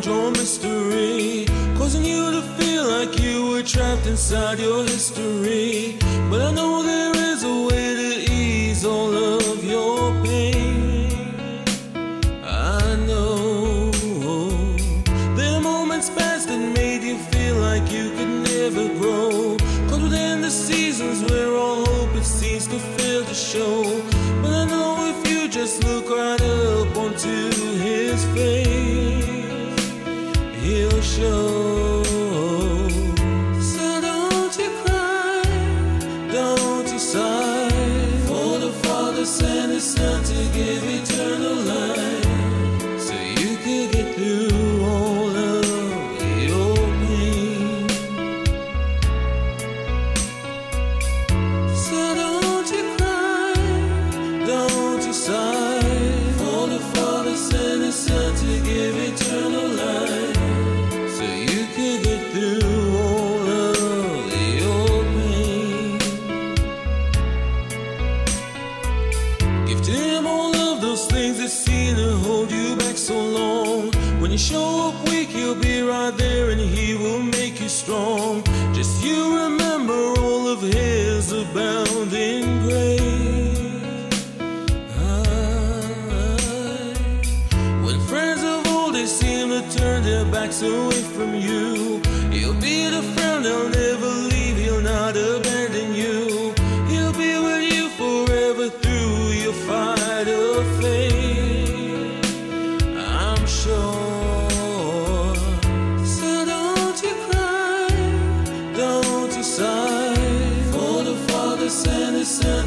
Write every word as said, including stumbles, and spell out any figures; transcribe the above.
or mystery, causing you to feel like you were trapped inside your history. But I know there is a way to ease all of your pain. I know there are moments past that made you feel like you could never grow, caught within the seasons where all hope it seems to fail to show. But I know if you just look right up onto his face, he'll show. So don't you cry, don't you sigh, for the Father sent His Son to give eternal life, so you could get through all of your pain. So don't you cry, don't you sigh, for the Father sent His Son to give eternal life, so you could get through all of your pain. Give to Him all of those things that seem to hold you back so long. When you show up weak, He'll be right there and He will make you strong. Just you remember all of His abounding grace. I, when friends of old they seem to turn their backs away from you, He'll be the friend that'll never leave, He'll not abandon you. He'll be with you forever through your fight of faith, I'm sure. So don't you cry, don't you sigh, for the Father sent His Son